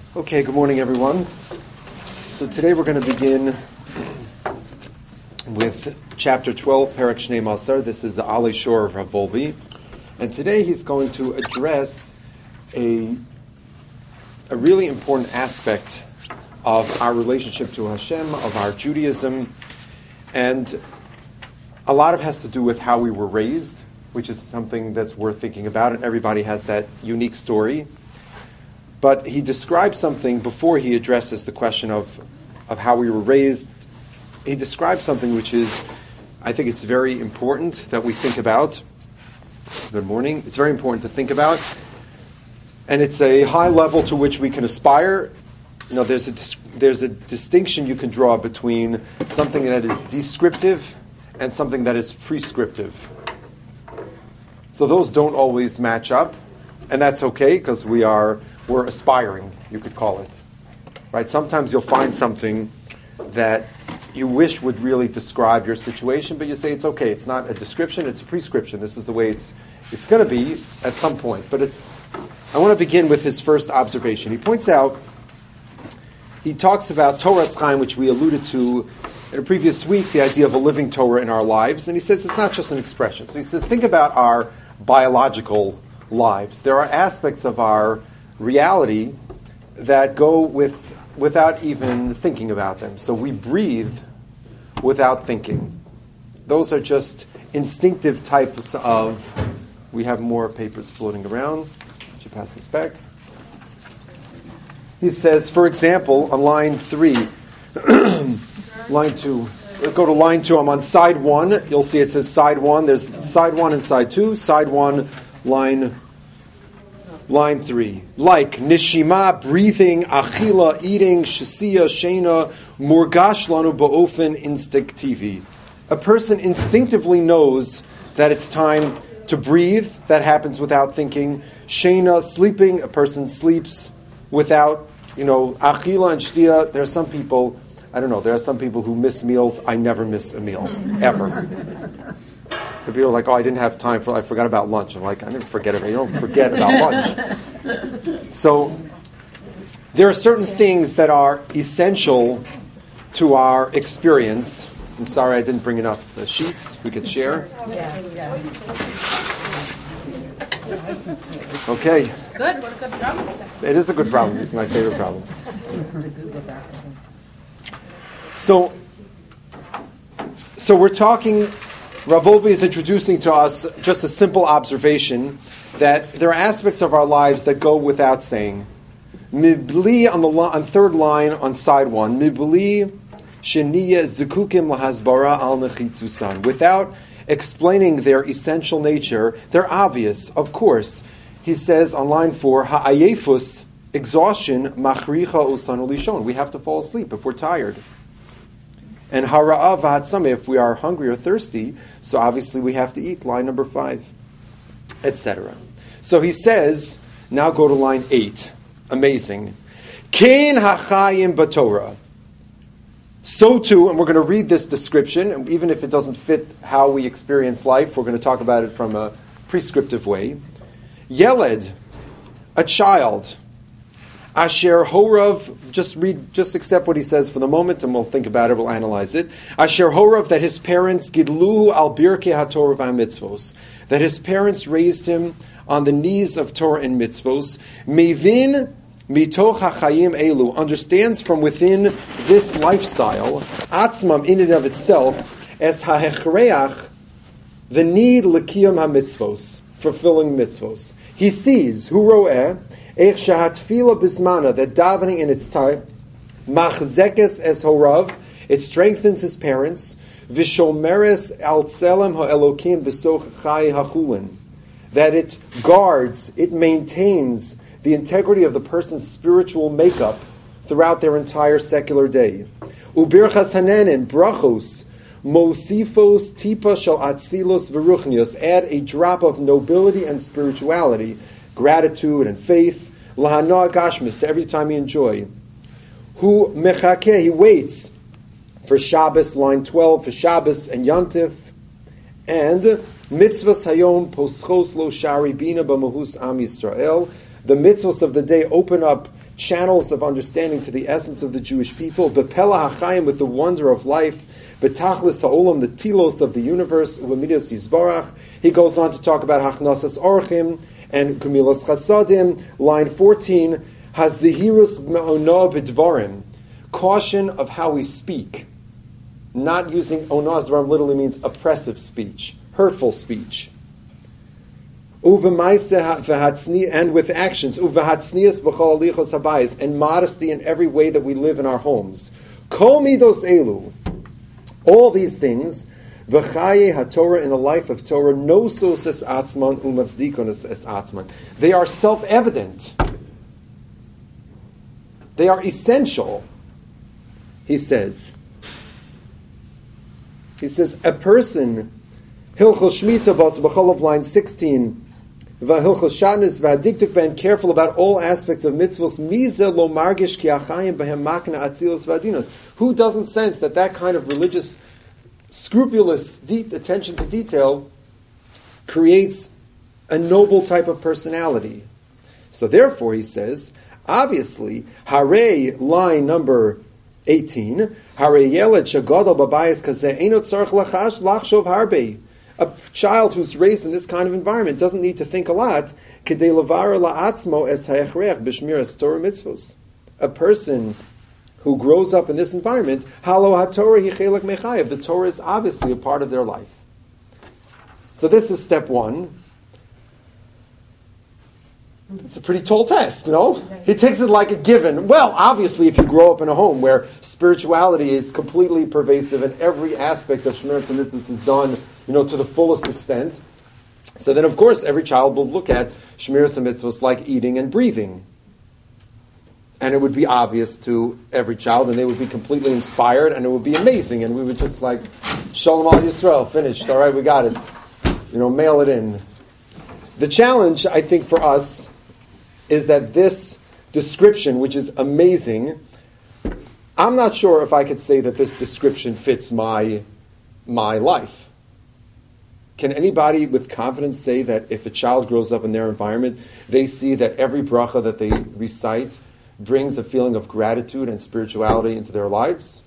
Okay, good morning, everyone. So today we're going to begin with chapter 12, Perek Shnei Masar. This is the Alei Shor of Rav Wolbe. And today he's going to address a really important aspect of our relationship to Hashem, of our Judaism, and a lot of it has to do with how we were raised, which is something that's worth thinking about, and everybody has that unique story. But he describes something before he addresses the question of how we were raised. He describes something which is, I think it's very important that we think about. Good morning. It's very important to think about. And it's a high level to which we can aspire. You know, there's a distinction you can draw between something that is descriptive and something that is prescriptive. So those don't always match up, and that's okay because we're aspiring, you could call it. Right? Sometimes you'll find something that you wish would really describe your situation, but you say it's okay. It's not a description, it's a prescription. This is the way it's going to be at some point. But I want to begin with his first observation. He points out, he talks about Torah's Chaim, which we alluded to in a previous week, the idea of a living Torah in our lives. And he says it's not just an expression. So he says, think about our biological lives. There are aspects of our reality that go without even thinking about them. So we breathe without thinking. Those are just instinctive types of... We have more papers floating around. Should pass this back. He says, for example, on line 3, line 2. Let's go to line 2. I'm on side 1. You'll see it says side 1. There's side 1 and side 2. Side 1, line 3. Like nishima, breathing, achila, eating, shasiya, shena, murgash lanu ba'ofen instinctivi. A person instinctively knows that it's time to breathe. That happens without thinking. Shena, sleeping. A person sleeps without, achila and shtia. There are some people, there are some people who miss meals. I never miss a meal, ever. So people are like, I didn't have time I forgot about lunch. I'm like, I didn't forget it. You don't forget about lunch. So there are certain things that are essential to our experience. I'm sorry I didn't bring enough sheets we could share. Okay. Good. What a good problem. It is a good problem. These are my favorite problems. So we're talking... Rav Wolbe is introducing to us just a simple observation that there are aspects of our lives that go without saying. Mibli on third line on side 1. Mibli sheniya zikukim lahasbara al nechitzusan. Without explaining their essential nature, they're obvious, of course. He says on line 4, ha'ayefus, exhaustion, machricha usanu lishon. We have to fall asleep if we're tired. And hara'av v'hatzameh, if we are hungry or thirsty, so obviously we have to eat, line number 5, etc. So he says, now go to line 8. Amazing. Kein hachayim b'Torah. So too, and we're going to read this description, and even if it doesn't fit how we experience life, we're going to talk about it from a prescriptive way. Yeled, a child. Asher horav, just accept what he says for the moment, and we'll think about it, we'll analyze it. Asher horav, that his parents, gidlu al birkei haTorah v'amitzvos, that his parents raised him on the knees of Torah and mitzvos. Mevin mitoch hachayim elu, understands from within this lifestyle, atzmam in and of itself, as ha'hechreach, the need l'kiyam hamitzvos, fulfilling mitzvos. He sees, hu ro'eh, that davening in its time, machzekes es horav, it strengthens his parents, vishomeres al tzelem ha'elokim b'soch chai hachulin, that it guards, it maintains the integrity of the person's spiritual makeup throughout their entire secular day. Ubirchas hanenim, brachos, mosifos tipa shel atzilos v'ruchnios, add a drop of nobility and spirituality, gratitude and faith, lahanoah gashmis, to every time you enjoy. Hu mechakeh, he waits for Shabbos, line 12, for Shabbos and Yantif, and mitzvahs hayom poschos lo shari bina b'mahus am Yisrael, the mitzvahs of the day open up channels of understanding to the essence of the Jewish people. Bepela hachayim, with the wonder of life. Betachlis ha'olam, the tilos of the universe. U'amidas yizbarach. He goes on to talk about hachnasas orchim and kumilas chasadim. Line 14, hazihirus me'ono b'dvarim. Caution of how we speak. Not using onoas dvarim literally means oppressive speech, hurtful speech. And with actions, and modesty in every way that we live in our homes. Kol midos elu, all these things, v'chaye haTorah, in the life of Torah, nosos es atzman u'matzdikon es atzman. They are self-evident. They are essential. He says, a person, Hilchos Shmita bas b'chol, line 16, v'hilchos shatnez v'hadiktuk ben, careful about all aspects of mitzvos, mize lo margish ki achayim behem makna atzilos v'adinos. Who doesn't sense that kind of religious, scrupulous attention to detail creates a noble type of personality? So therefore, he says, obviously, hare, line number 18, hare yeled shagadol babayis kazeh einot tzarich lachshov harbe. A child who's raised in this kind of environment doesn't need to think a lot. Kedei levarer la'atzmo es ha'echrech b'shmiras Torah mitzvos. A person who grows up in this environment, halo ha'Torah hi chelek mechayev. The Torah is obviously a part of their life. So this is step one. It's a pretty tall test, He takes it like a given. Well, obviously, if you grow up in a home where spirituality is completely pervasive and every aspect of Shemiras and Mitzvos is done, to the fullest extent, so then, of course, every child will look at Shemiras and Mitzvos like eating and breathing. And it would be obvious to every child, and they would be completely inspired, and it would be amazing, and we would just like, Shalom al Yisrael, finished, all right, we got it. Mail it in. The challenge, I think, for us is that this description, which is amazing, I'm not sure if I could say that this description fits my life. Can anybody with confidence say that if a child grows up in their environment, they see that every bracha that they recite brings a feeling of gratitude and spirituality into their lives?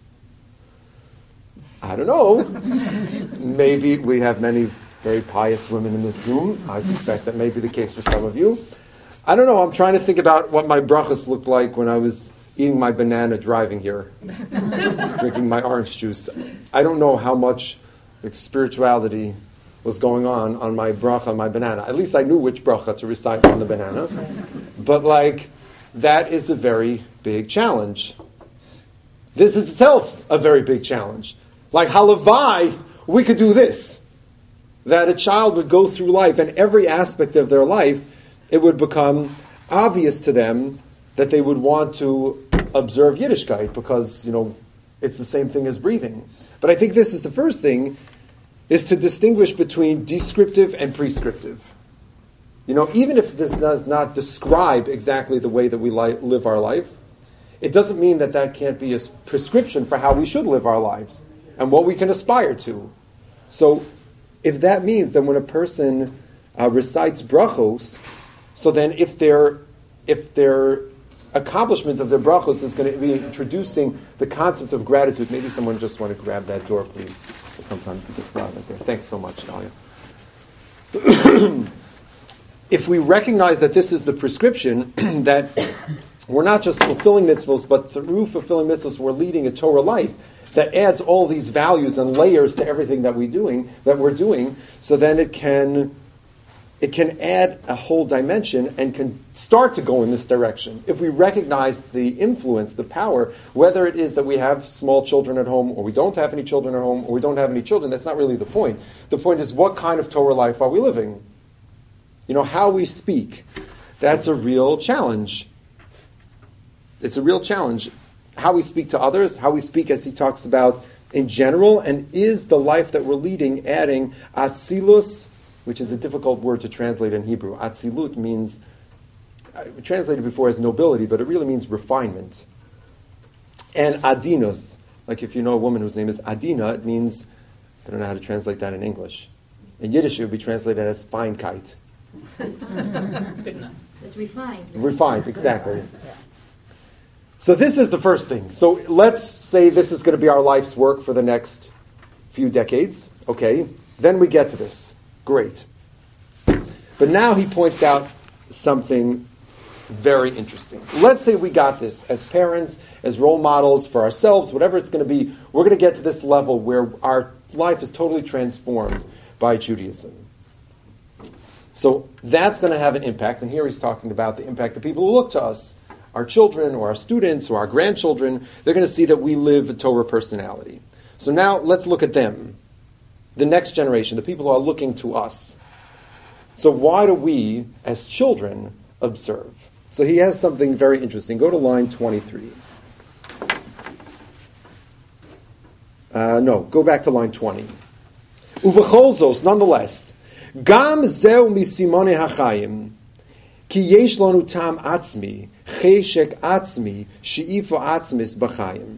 I don't know. Maybe we have many very pious women in this room. I suspect that may be the case for some of you. I don't know. I'm trying to think about what my brachas looked like when I was eating my banana driving here, drinking my orange juice. I don't know how much spirituality was going on my bracha, my banana. At least I knew which bracha to recite on the banana. But that is a very big challenge. This is itself a very big challenge. Halavai, we could do this. That a child would go through life, and every aspect of their life, it would become obvious to them that they would want to observe Yiddishkeit because, it's the same thing as breathing. But I think this is the first thing, is to distinguish between descriptive and prescriptive. Even if this does not describe exactly the way that we live our life, it doesn't mean that can't be a prescription for how we should live our lives and what we can aspire to. So if that means that when a person recites brachos, so then if their accomplishment of their brachos is going to be introducing the concept of gratitude, maybe someone just want to grab that door, please. Sometimes it gets loud out there. Thanks so much, Dahlia. If we recognize that this is the prescription, that we're not just fulfilling mitzvos, but through fulfilling mitzvos, we're leading a Torah life that adds all these values and layers to everything that we're doing, so then it can add a whole dimension and can start to go in this direction. If we recognize the influence, the power, whether it is that we have small children at home, or we don't have any children at home, or we don't have any children, that's not really the point. The point is, what kind of Torah life are we living? How we speak. That's a real challenge. It's a real challenge. How we speak to others, how we speak, as he talks about in general, and is the life that we're leading adding atzilus, which is a difficult word to translate in Hebrew. Atzilut means, we translated before as nobility, but it really means refinement. And adinus, like if you know a woman whose name is Adina, it means, I don't know how to translate that in English. In Yiddish, it would be translated as Feinkeit. It's refined. Refined, exactly. So this is the first thing. So let's say this is going to be our life's work for the next few decades. Okay, then we get to this. Great. But now he points out something very interesting. Let's say we got this as parents, as role models for ourselves, whatever it's going to be. We're going to get to this level where our life is totally transformed by Judaism. So that's going to have an impact. And here he's talking about the impact of people who look to us, our children or our students or our grandchildren. They're going to see that we live a Torah personality. So now let's look at them, the next generation, the people who are looking to us. So why do we, as children, observe? So he has something very interesting. Go to line 23. Go back to line 20. Uvecholzos, nonetheless, gam zeu misimone hachayim, ki yesh lanu tam atzmi, cheshek atzmi, she'ifo atzmis b'chayim.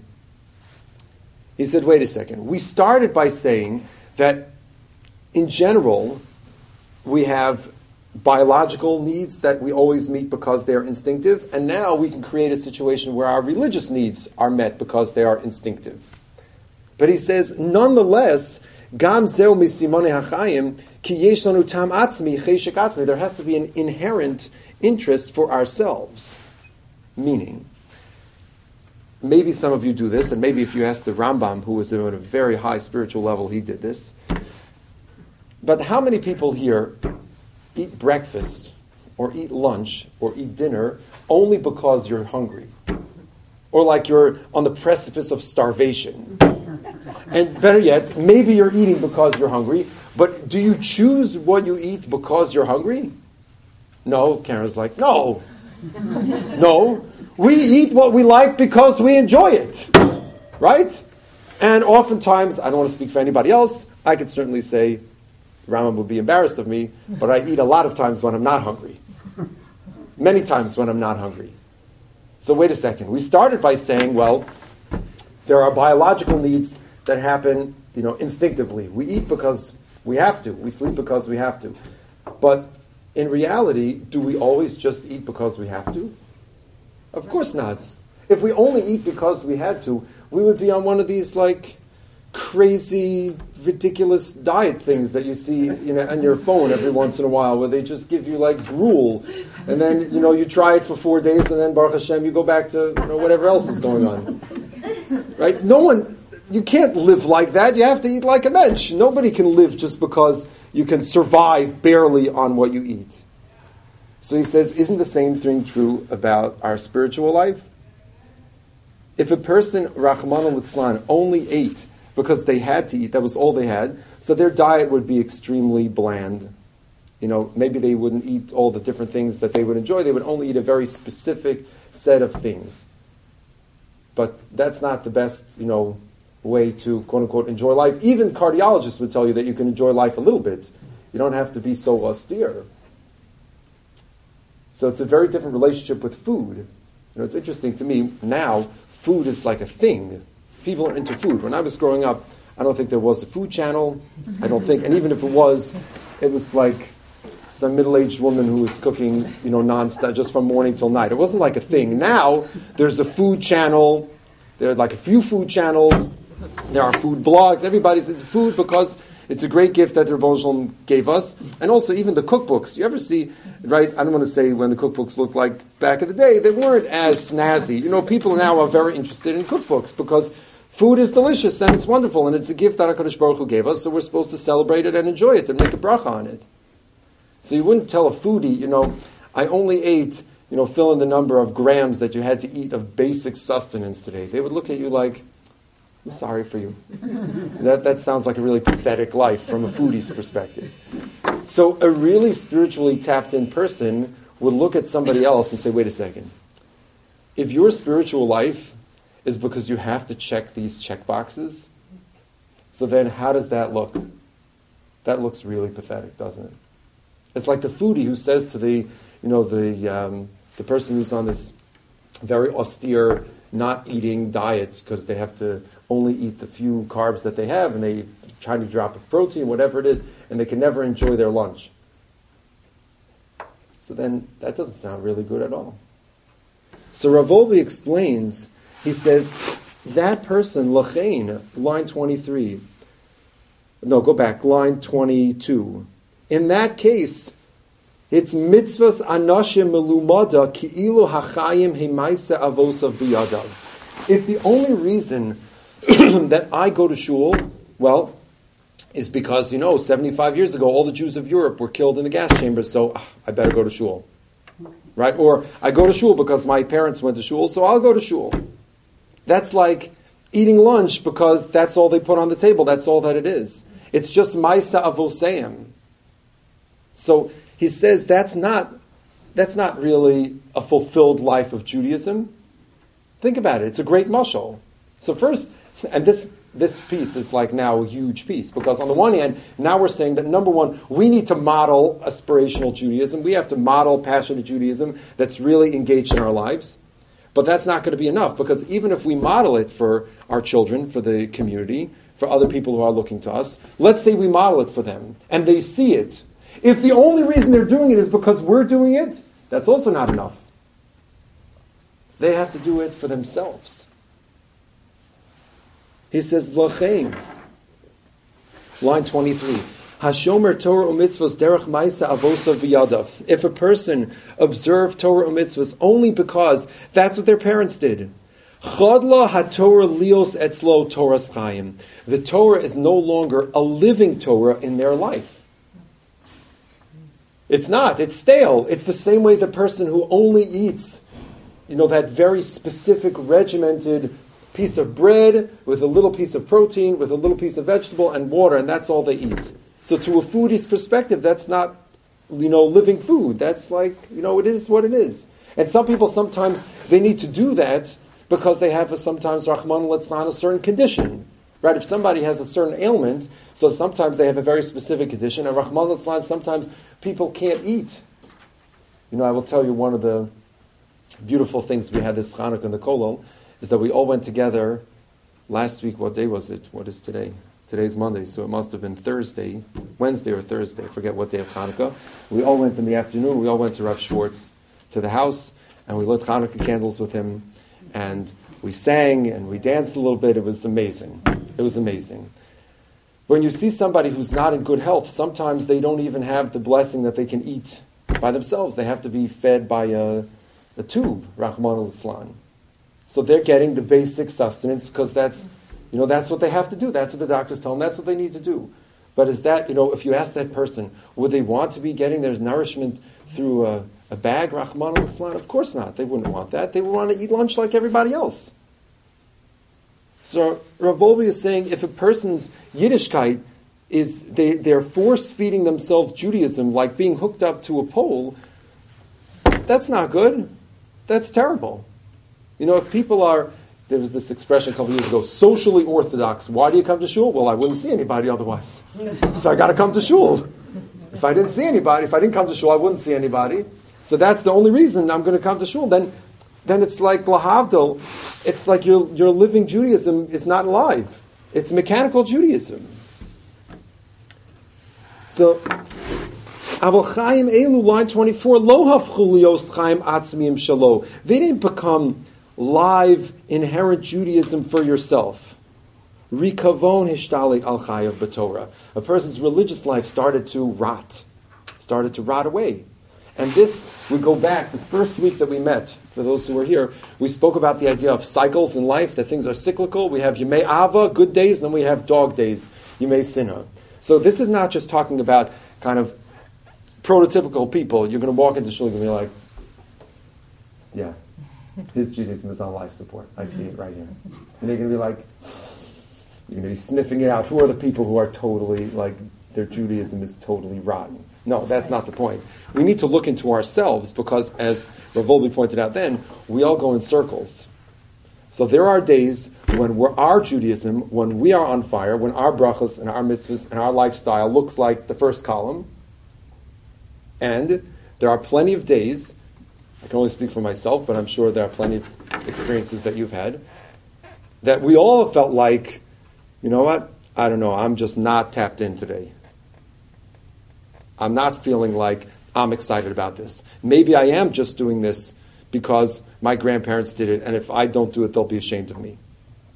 He said, wait a second. We started by saying that, in general, we have biological needs that we always meet because they're instinctive, and now we can create a situation where our religious needs are met because they are instinctive. But he says, nonetheless, gam zeu misimone hachayim, ki yesh lanu tam atzmi, cheshek atzmi. There has to be an inherent interest for ourselves. Meaning, maybe some of you do this, and maybe if you ask the Rambam, who was at a very high spiritual level, he did this. But how many people here eat breakfast, or eat lunch, or eat dinner only because you're hungry? Or like you're on the precipice of starvation? And better yet, maybe you're eating because you're hungry, but do you choose what you eat because you're hungry? No. Karen's like, no. No. We eat what we like because we enjoy it. Right? And oftentimes, I don't want to speak for anybody else, I could certainly say, Rambam would be embarrassed of me, but I eat a lot of times when I'm not hungry. Many times when I'm not hungry. So wait a second. We started by saying, well, there are biological needs that happen, instinctively. We eat because we have to. We sleep because we have to. But in reality, do we always just eat because we have to? Of course not. If we only eat because we had to, we would be on one of these crazy, ridiculous diet things that you see on your phone every once in a while, where they just give you gruel, and then you try it for 4 days, and then Baruch Hashem, you go back to whatever else is going on. Right? You can't live like that. You have to eat like a mensch. Nobody can live just because you can survive barely on what you eat. So he says, isn't the same thing true about our spiritual life? If a person, Rahman al-Litzlan, only ate because they had to eat, that was all they had, so their diet would be extremely bland. Maybe they wouldn't eat all the different things that they would enjoy. They would only eat a very specific set of things. But that's not the best, way to, quote-unquote, enjoy life. Even cardiologists would tell you that you can enjoy life a little bit. You don't have to be so austere. So it's a very different relationship with food. It's interesting to me, now, food is like a thing. People are into food. When I was growing up, I don't think there was a food channel. I don't think, and even if it was like some middle-aged woman who was cooking, non-stop, just from morning till night. It wasn't like a thing. Now, there's a food channel. There are a few food channels. There are food blogs. Everybody's into food because it's a great gift that the Rebbe Shalom gave us. And also even the cookbooks. You ever see, right, I don't want to say when the cookbooks looked like back in the day, they weren't as snazzy. People now are very interested in cookbooks because food is delicious and it's wonderful and it's a gift that HaKadosh Baruch Hu gave us, so we're supposed to celebrate it and enjoy it and make a bracha on it. So you wouldn't tell a foodie, I only ate, fill in the number of grams that you had to eat of basic sustenance today. They would look at you like, I'm sorry for you. That sounds like a really pathetic life from a foodie's perspective. So a really spiritually tapped in person would look at somebody else and say, wait a second. If your spiritual life is because you have to check these check boxes, so then how does that look? That looks really pathetic, doesn't it? It's like the foodie who says to the person who's on this very austere, not eating diet because they have to only eat the few carbs that they have, and they try to drop of protein, whatever it is, and they can never enjoy their lunch. So then that doesn't sound really good at all. So Rav Wolbe explains, he says, that person, Lachain, line 23, no, go back, line 22. In that case, it's mitzvahs anoshim melumada ki'ilu hachayim hemaisa avosav biyadav. If the only reason that I go to shul, well, is because, 75 years ago, all the Jews of Europe were killed in the gas chambers, so I better go to shul. Right? Or I go to shul because my parents went to shul, so I'll go to shul. That's like eating lunch because that's all they put on the table. That's all that it is. It's just Maisa Avoseim. So he says that's not really a fulfilled life of Judaism. Think about it. It's a great mashal. So first, and this piece is like now a huge piece, because on the one hand, now we're saying that number one, we need to model aspirational Judaism. We have to model passionate Judaism that's really engaged in our lives. But that's not going to be enough, because even if we model it for our children, for the community, for other people who are looking to us, let's say we model it for them, and they see it. If the only reason they're doing it is because we're doing it, that's also not enough. They have to do it for themselves. He says, Lachain, line 23, Hashomer Torah u'mitzvos derech ma'isa avosav v'yadav. If a person observed Torah u'mitzvos only because that's what their parents did, Chodla haTorah lios etzlo Torahs chayim. The Torah is no longer a living Torah in their life. It's not. It's stale. It's the same way the person who only eats, that very specific regimented piece of bread with a little piece of protein, with a little piece of vegetable and water, and that's all they eat. So to a foodie's perspective, that's not, living food. That's like, it is what it is. And some people, sometimes, they need to do that because they have sometimes, Rahman al-Litzlan, a certain condition. Right? If somebody has a certain ailment, so sometimes they have a very specific condition, and Rahman al-Litzlan, sometimes people can't eat. I will tell you one of the beautiful things we had this Chanukah in the Kollel, is that we all went together last week. What day was it? What is today? Today's Monday, so it must have been Wednesday or Thursday. I forget what day of Hanukkah. We all went in the afternoon. We all went to Rav Schwartz, to the house, and we lit Hanukkah candles with him, and we sang and we danced a little bit. It was amazing. It was amazing. When you see somebody who's not in good health, sometimes they don't even have the blessing that they can eat by themselves. They have to be fed by a tube, Rahman al-Islam. So they're getting the basic sustenance because that's what they have to do. That's what the doctors tell them. That's what they need to do. But is that, if you ask that person, would they want to be getting their nourishment through a bag, Rahman al-Islam? Of course not. They wouldn't want that. They would want to eat lunch like everybody else. So Rav Wolbe is saying if a person's Yiddishkeit is, they're force-feeding themselves Judaism like being hooked up to a pole, that's not good. That's terrible. If people are, there was this expression a couple years ago, socially orthodox. Why do you come to shul? Well, I wouldn't see anybody otherwise. So I got to come to shul. If I didn't come to shul, I wouldn't see anybody. So that's the only reason I'm going to come to shul. Then it's like lahavdil. It's like your living Judaism is not alive. It's mechanical Judaism. So, Aval Chaim Elu, line 24, Lo hafchu lios Chaim atzmiyim shalo. They didn't become live, inherent Judaism for yourself. Rikavon hishtalik al chayav b'Torah. A person's religious life started to rot away. And this, we go back, the first week that we met, for those who were here, we spoke about the idea of cycles in life, that things are cyclical. We have Yemei Ava, good days, and then we have dog days, Yemei Sinha. So this is not just talking about kind of prototypical people. You're going to walk into shul and be like, yeah, his Judaism is on life support. I see it right here. And you're going to be like, you're going to be sniffing it out. Who are the people who are totally, like, their Judaism is totally rotten? No, that's not the point. We need to look into ourselves because, as Rav Wolbe pointed out then, we all go in circles. So there are days when our Judaism, when we are on fire, when our brachos and our mitzvahs and our lifestyle looks like the first column. And there are plenty of days, I can only speak for myself, but I'm sure there are plenty of experiences that you've had, that we all have felt like, you know what, I don't know, I'm just not tapped in today. I'm not feeling like I'm excited about this. Maybe I am just doing this because my grandparents did it, and if I don't do it, they'll be ashamed of me.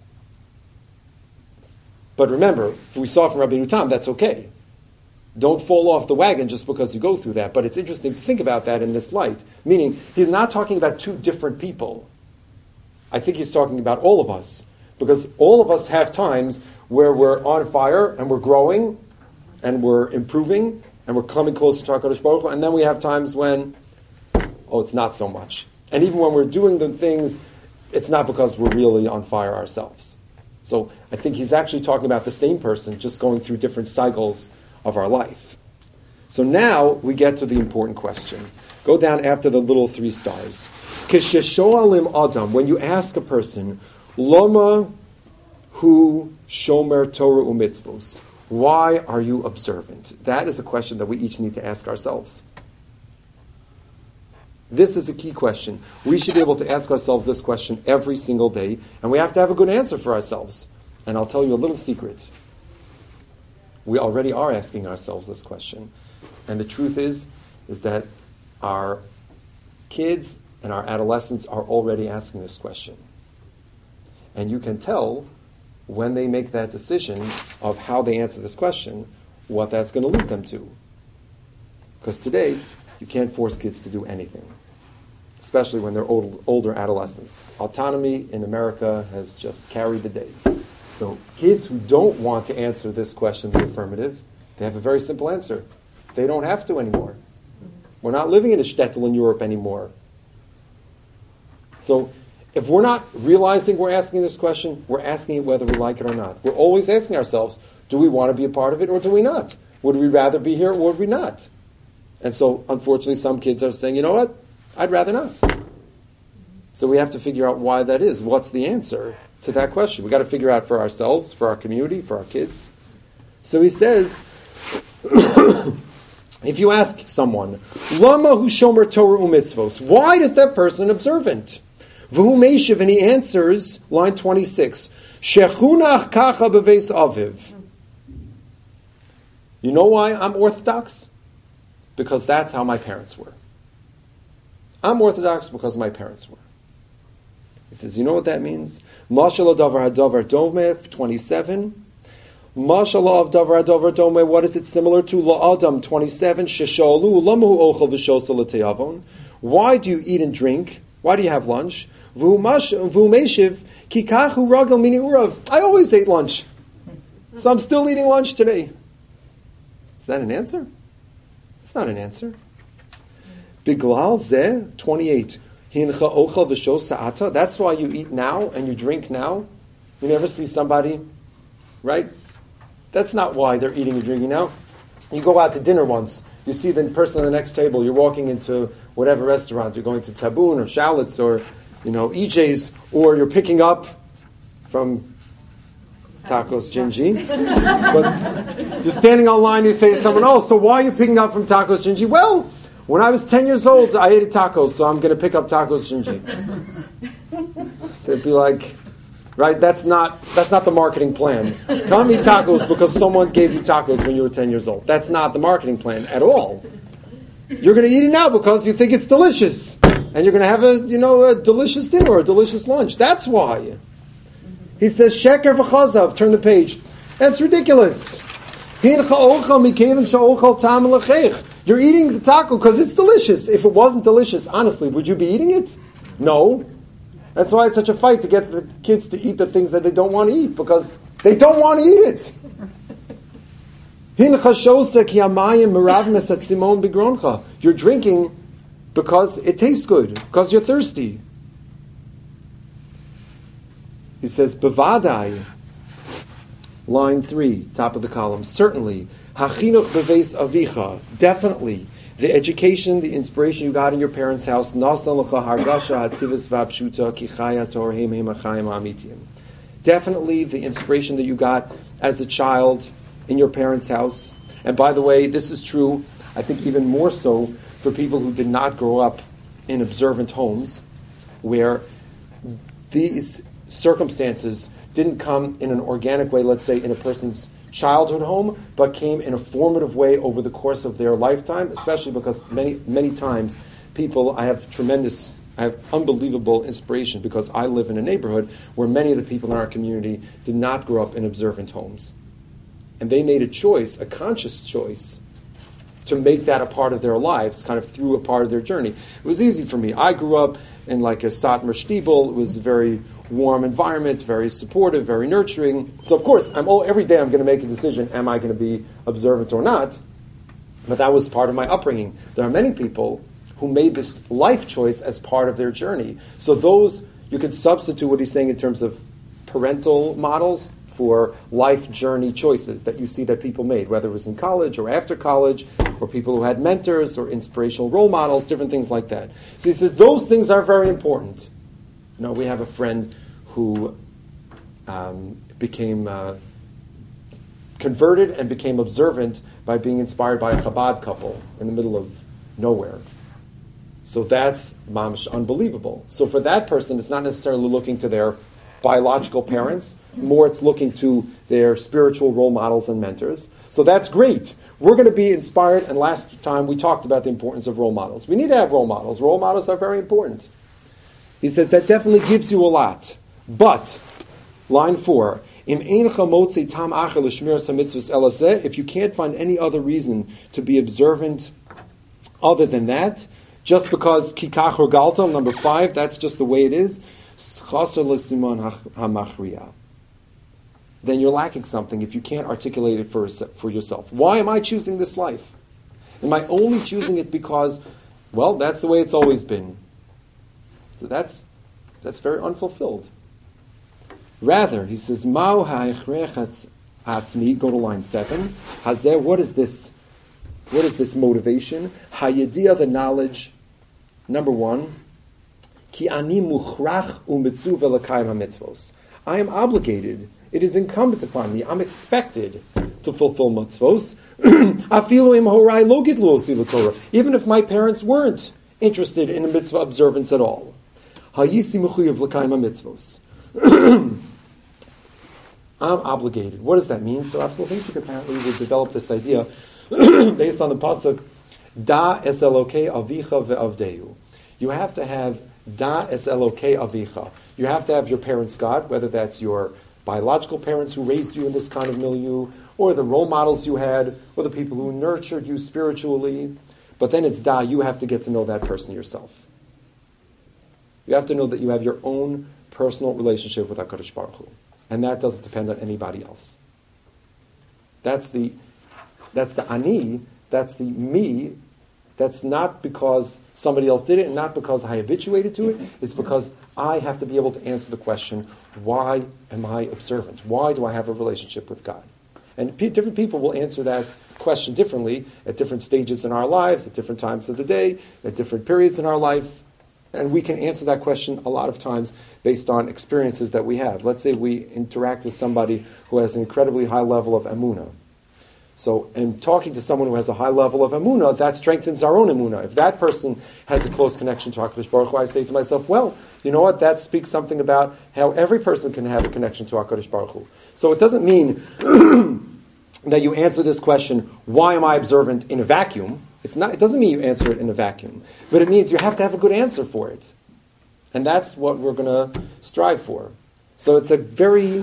But remember, we saw from Rabbeinu Tam, that's okay. Don't fall off the wagon just because you go through that. But it's interesting to think about that in this light. Meaning, he's not talking about two different people. I think he's talking about all of us. Because all of us have times where we're on fire and we're growing and we're improving and we're coming closer to HaKadosh Baruch Hu. And then we have times when, it's not so much. And even when we're doing the things, it's not because we're really on fire ourselves. So I think he's actually talking about the same person, just going through different cycles of our life. So now we get to the important question. Go down after the little 3 stars. Kisheshoalim Adam, when you ask a person, Loma hu shomer Torah u'mitzvos, why are you observant? That is a question that we each need to ask ourselves. This is a key question. We should be able to ask ourselves this question every single day, and we have to have a good answer for ourselves. And I'll tell you a little secret. We already are asking ourselves this question. And the truth is that our kids and our adolescents are already asking this question. And you can tell when they make that decision of how they answer this question, what that's going to lead them to. Because today, you can't force kids to do anything, especially when they're older adolescents. Autonomy in America has just carried the day. So kids who don't want to answer this question, the affirmative, they have a very simple answer. They don't have to anymore. We're not living in a shtetl in Europe anymore. So if we're not realizing we're asking this question, we're asking it whether we like it or not. We're always asking ourselves, do we want to be a part of it or do we not? Would we rather be here or would we not? And so, unfortunately, some kids are saying, you know what? I'd rather not. So we have to figure out why that is. What's the answer to that question? We've got to figure out for ourselves, for our community, for our kids. So he says, if you ask someone, Lama hu shomer Torah u'mitzvos, why is that person observant? V'hu meishiv, and he answers, line 26, Shechunach kacha beveis aviv. You know why I'm Orthodox? Because that's how my parents were. I'm Orthodox because my parents were. He says, you know what that means? Mashal davar hadavar domeh, 27. Mashal of davar hadavar domeh, what is it similar to? La'adam, 27. Sheshalu lamu ochel v'shosa l'teyavon. Why do you eat and drink? Why do you have lunch? V'hu meshiv kikachu ragel mini urav. I always ate lunch. So I'm still eating lunch today. Is that an answer? It's not an answer. Biglal zeh, 28. Hincha ochel v'shos sa'ata. That's why you eat now and you drink now. You never see somebody, right? That's not why they're eating and drinking now. You go out to dinner once. You see the person on the next table. You're walking into whatever restaurant. You're going to Tabun or Shalitz or, EJ's, or you're picking up from Tacos Gingy. But you're standing online, you say to someone, oh, so why are you picking up from Tacos Gingy? Well, when I was 10 years old, I ate tacos, so I'm going to pick up Tacos Gingy. They'd be like, right, that's not the marketing plan. Come eat tacos because someone gave you tacos when you were 10 years old. That's not the marketing plan at all. You're going to eat it now because you think it's delicious. And you're going to have a delicious dinner or a delicious lunch. That's why. He says, Sheker v'chazav, turn the page. That's ridiculous. You're eating the taco because it's delicious. If it wasn't delicious, honestly, would you be eating it? No. That's why it's such a fight to get the kids to eat the things that they don't want to eat, because they don't want to eat it. You're drinking because it tastes good, because you're thirsty. He says, Bevadai, line 3, top of the column, certainly, Hachinuch beveis avicha, definitely, the education, the inspiration you got in your parents' house, nasan lecha hargasha hativis v'apshuta ki chaya torheim hemachayim amitiyim. Definitely the inspiration that you got as a child in your parents' house. And by the way, this is true, I think even more so for people who did not grow up in observant homes, where these circumstances didn't come in an organic way, let's say in a person's childhood home, but came in a formative way over the course of their lifetime, especially because many times people, I have tremendous I have unbelievable inspiration because I live in a neighborhood where many of the people in our community did not grow up in observant homes. And they made a choice, a conscious choice, to make that a part of their lives, kind of through a part of their journey. It was easy for me. I grew up in like a Satmar Shtibel. It was a very warm environment, very supportive, very nurturing. So of course, every day I'm going to make a decision, am I going to be observant or not? But that was part of my upbringing. There are many people who made this life choice as part of their journey. So those, you could substitute what he's saying in terms of parental models for life journey choices that you see that people made, whether it was in college or after college, or people who had mentors or inspirational role models, different things like that. So he says those things are very important. You know, we have a friend who became converted and became observant by being inspired by a Chabad couple in the middle of nowhere. So that's mamish unbelievable. So for that person, it's not necessarily looking to their biological parents, more it's looking to their spiritual role models and mentors. So that's great. We're going to be inspired, and last time we talked about the importance of role models. We need to have role models. Role models are very important. He says that definitely gives you a lot. But, line 4, if you can't find any other reason to be observant other than that, just because kikach or galta, number 5, that's just the way it is, then you're lacking something if you can't articulate it for yourself. Why am I choosing this life? Am I only choosing it because, well, that's the way it's always been? So that's very unfulfilled. Rather, he says, Mao ha'ichrech atzmi, go to line 7. Hazeh, what is this? What is this motivation? Hayediyah, the knowledge. Number 1, ki ani muchrach u'mitzuv l'kayim ha'mitzvos. I am obligated. It is incumbent upon me. I'm expected to fulfill mitzvos. Afilu im horai lo gidlu osi l'Torah. Even if my parents weren't interested in a mitzvah observance at all. Hayisi mechuyev l'kayim ha'mitzvos. I'm obligated. What does that mean? So Rav Soloveitchik apparently would develop this idea based on the pasuk Da es Elokei avicha ve'avdehu. You have to have Da es Elokei avicha. You have to have your parents' God, whether that's your biological parents who raised you in this kind of milieu, or the role models you had, or the people who nurtured you spiritually. But then it's Da, you have to get to know that person yourself. You have to know that you have your own personal relationship with HaKadosh Baruch Hu. And that doesn't depend on anybody else. That's the ani, that's the me. That's not because somebody else did it and not because I habituated to it. It's because I have to be able to answer the question, why am I observant? Why do I have a relationship with God? And different people will answer that question differently at different stages in our lives, at different times of the day, at different periods in our life. And we can answer that question a lot of times based on experiences that we have. Let's say we interact with somebody who has an incredibly high level of emunah. So, in talking to someone who has a high level of emunah, that strengthens our own emunah. If that person has a close connection to HaKadosh Baruch Hu, I say to myself, well, you know what, that speaks something about how every person can have a connection to HaKadosh Baruch Hu. So it doesn't mean that you answer this question, why am I observant, in a vacuum. It doesn't mean you answer it in a vacuum. But it means you have to have a good answer for it. And that's what we're going to strive for. So it's a very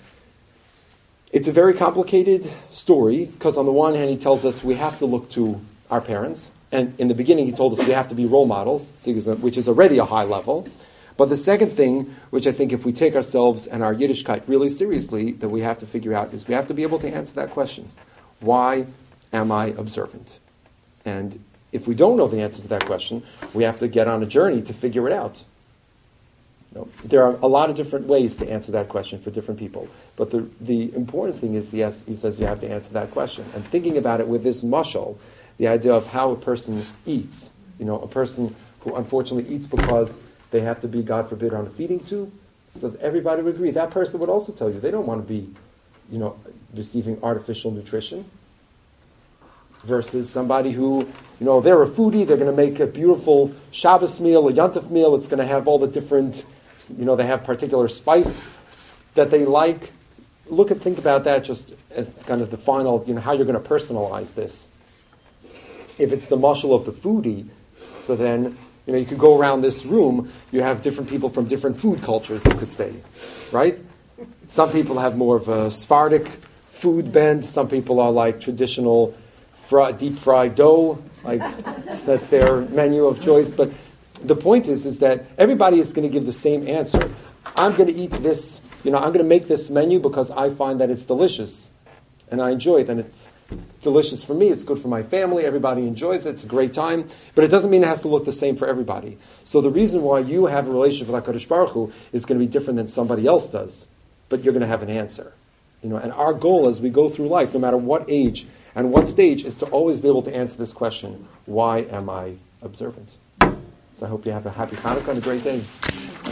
complicated story, because on the one hand he tells us we have to look to our parents. And in the beginning he told us we have to be role models, which is already a high level. But the second thing, which I think if we take ourselves and our Yiddishkeit really seriously, that we have to figure out is we have to be able to answer that question. Why am I observant? And if we don't know the answer to that question, we have to get on a journey to figure it out. There are a lot of different ways to answer that question for different people. But the important thing is, yes, he says you have to answer that question. And thinking about it with this mashal, the idea of how a person eats. A person who unfortunately eats because they have to be, God forbid, on a feeding tube. So everybody would agree. That person would also tell you they don't want to be, receiving artificial nutrition. Versus somebody who, they're a foodie, they're going to make a beautiful Shabbos meal, a Yontif meal, it's going to have all the different, they have particular spice that they like. Think about that just as kind of the final, how you're going to personalize this. If it's the mashal of the foodie, so then, You could go around this room, you have different people from different food cultures, you could say, right? Some people have more of a Sephardic food bent, some people are like traditional deep fried dough, like that's their menu of choice. But the point is that everybody is going to give the same answer. I'm going to eat this, I'm going to make this menu because I find that it's delicious and I enjoy it, and it's delicious for me, it's good for my family, everybody enjoys it, it's a great time, but it doesn't mean it has to look the same for everybody. So the reason why you have a relationship with HaKadosh Baruch Hu is going to be different than somebody else does, but you're going to have an answer. And our goal as we go through life, no matter what age and what stage, is to always be able to answer this question, why am I observant? So I hope you have a happy Hanukkah and a great day.